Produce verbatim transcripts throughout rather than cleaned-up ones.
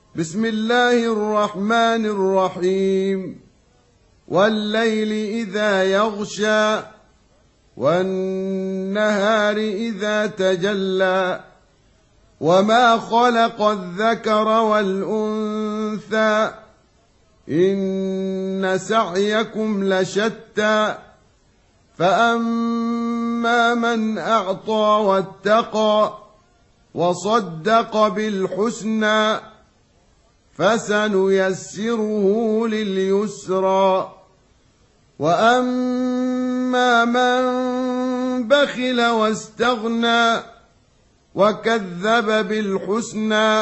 بسم الله الرحمن الرحيم والليل إذا يغشى والنهار إذا تجلى وما خلق الذكر والأنثى إن سعيكم لشتى فأما من أعطى واتقى وصدق بالحسنى فسنيسره لليسرى وأما من بخل واستغنى وكذب بالحسنى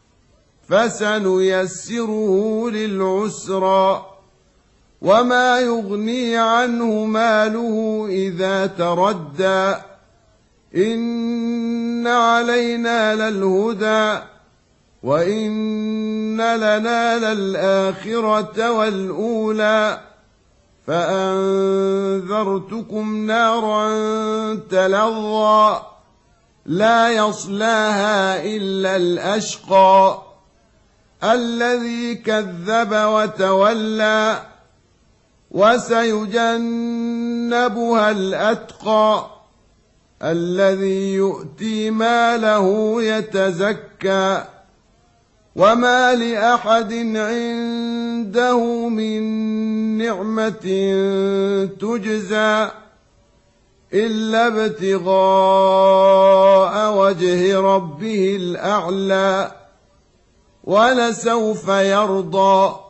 فسنيسره للعسرى وما يغني عنه ماله إذا تردى إن علينا للهدى وإن لنا للآخرة والأولى فأنذرتكم نارا تلظى لا يصلاها إلا الأشقى الذي كذب وتولى وسيجنبها الأتقى الذي يؤتي ماله يتزكى وما لأحد عنده من نعمة تجزى إلا ابتغاء وجه ربه الأعلى ولسوف يرضى